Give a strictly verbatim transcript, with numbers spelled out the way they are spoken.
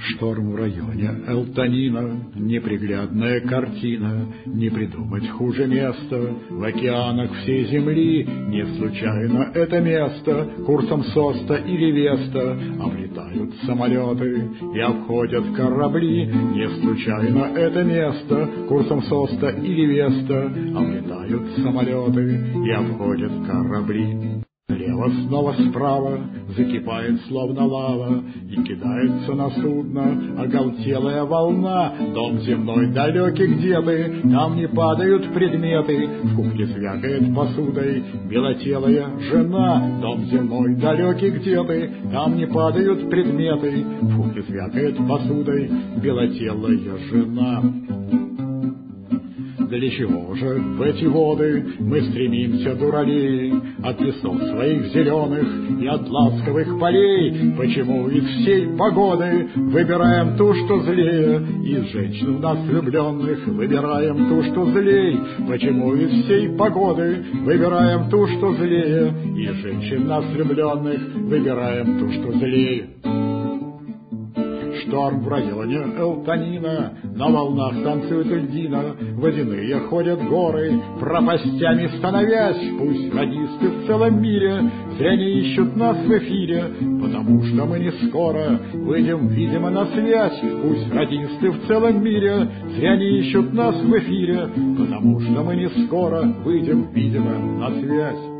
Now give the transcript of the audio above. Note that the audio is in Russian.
Шторм в районе Элтонина, неприглядная картина, не придумать хуже места. В океанах всей земли не случайно это место. Курсом Соста или Веста облетают самолеты и обходят корабли. Не случайно это место. Курсом Соста или Веста облетают самолеты и обходят корабли. Слева, снова справа, закипает словно лава, и кидается на судно оголтелая волна. Дом земной далекий, где ты, там не падают предметы, в кухне звякает посудой белотелая жена. Дом земной далекий, где ты, там не падают предметы, в кухне звякает посудой белотелая жена. Для чего же в эти воды мы стремимся, дуралей, от лесов своих зеленых и от ласковых полей? Почему из всей погоды выбираем ту, что злее, из женщин в нас влюбленных выбираем ту, что злей? Почему из всей погоды выбираем ту, что злее, из женщин в нас влюбленных выбираем ту, что злее? Шторм в районе Элтонина, на волнах танцует льдина, водяные ходят горы, пропастями становясь. Пусть радисты в целом мире зря не ищут нас в эфире, потому что мы не скоро выйдем, видимо, на связь. Пусть радисты в целом мире зря не ищут нас в эфире, потому что мы не скоро выйдем, видимо, на связь.